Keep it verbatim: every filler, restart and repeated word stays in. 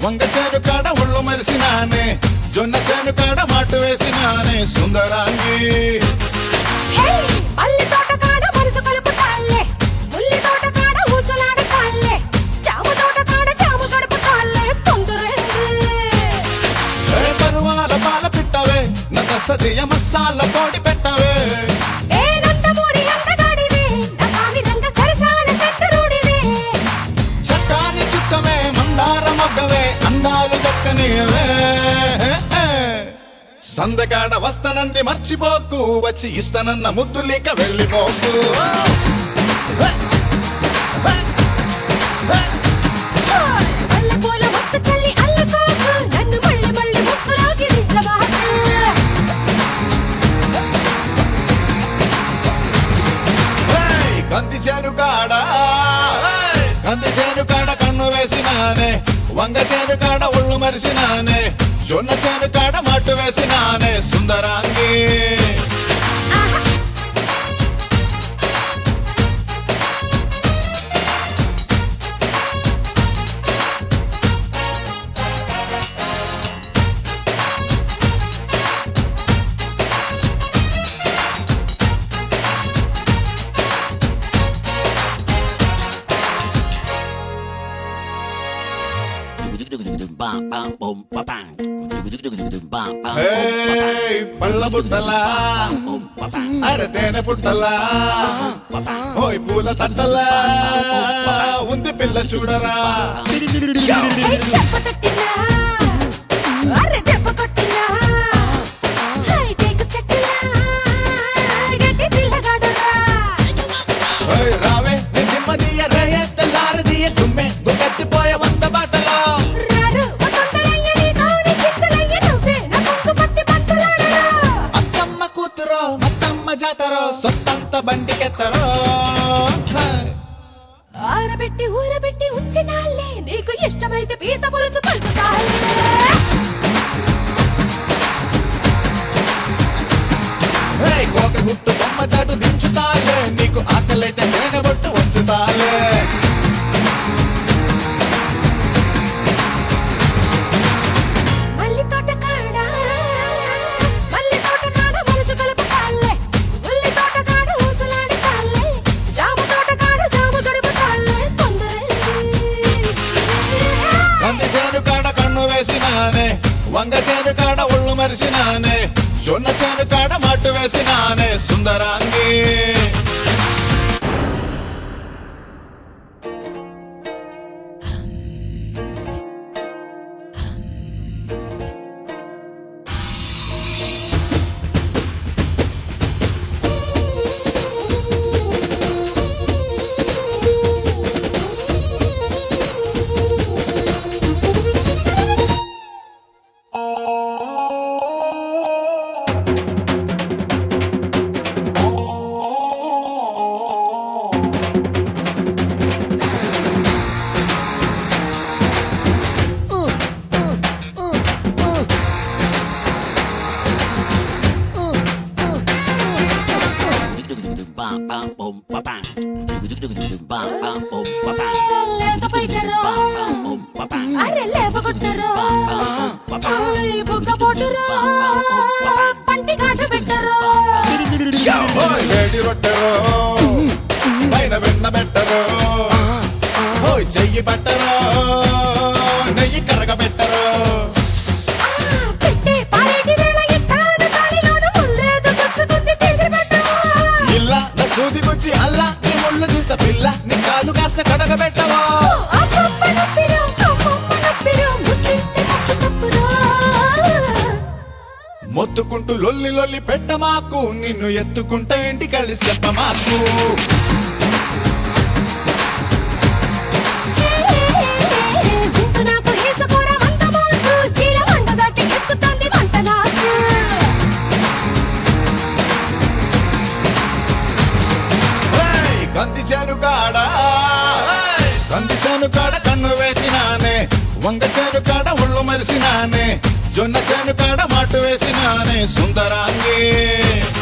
వంగ చేను కాడ ఒళ్ళు మరిసినానే జొన్న చేను కాడ మాటు వేసినానే సుందరాంగి పరువాల పాల పిట్టవే నన్న సదియ మసాల కోడి పెట్టవే చక్కాని చుక్కవే మందార మొగ్గవే అందాలు దక్కనివే సందకాడ వస్తనంది మర్చిపోకు వచ్చి ఇస్తనన్న ముద్దులిక వెళ్ళిపోకు కంది చేను కాడ కంది చేను కాడ కన్ను వేసినానే వంగ చేను కాడ ఒళ్ళు మరిసినానే జొన్న చేను కాడ మాటు వేసినానే సుందరాంగి పళ్ళ పుట్టలా అరే తేనె పుట్టలా ఓయ్ పూల తట్టలా ఉంది పిల్ల చూడరా రావే నిమ్మదియ రే తెల్లారదియ తుమ్మె గుగట్టిపోయే వంద బాటలో జాతరో సొంతంత బండికెత్తరో ఆరబెట్టి ఊరబెట్టి ఉంచినాలే నీకు ఇష్టమైతే పీత పులుసు పంచుతాలే కోక గుట్టు బొమ్మ చాటు దించుతాలే నీకు ఆకలైతే తేనె బొట్టు ఉంచుతాలే వంగ చేను కాడ ఒళ్ళు మరిసినానే జొన్న చేను కాడ మాటు వేసినానే సుందరాంగి అరే లేవగొట్టరు బుగ్గ పొట్టురు పంటి కాట పెట్టరు వేడి రొట్టెరు పైన వెన్న పెట్టరు చెయ్యి పట్టరు నెయ్యి కరగ పెట్టరు ఇల్లా నా సూది గుచ్చి అల్లా నీ ముళ్ళు తీస్త పిల్ల నీ కాలు కాస్త కడగ పెట్టవా మొత్తుకుంటూ లొల్లి లొల్లి పెట్టమాకు నిన్ను ఎత్తుకుంటే ఇంటి కలిసి చెప్పమాకు కంది చేను కాడ కంది చేను కాడ కన్ను వేసినానే వంగ చేను కాడ ఒళ్ళు మరిసినానే జొన్న చేను కాడ మాటు వేసినానే సుందరాంగి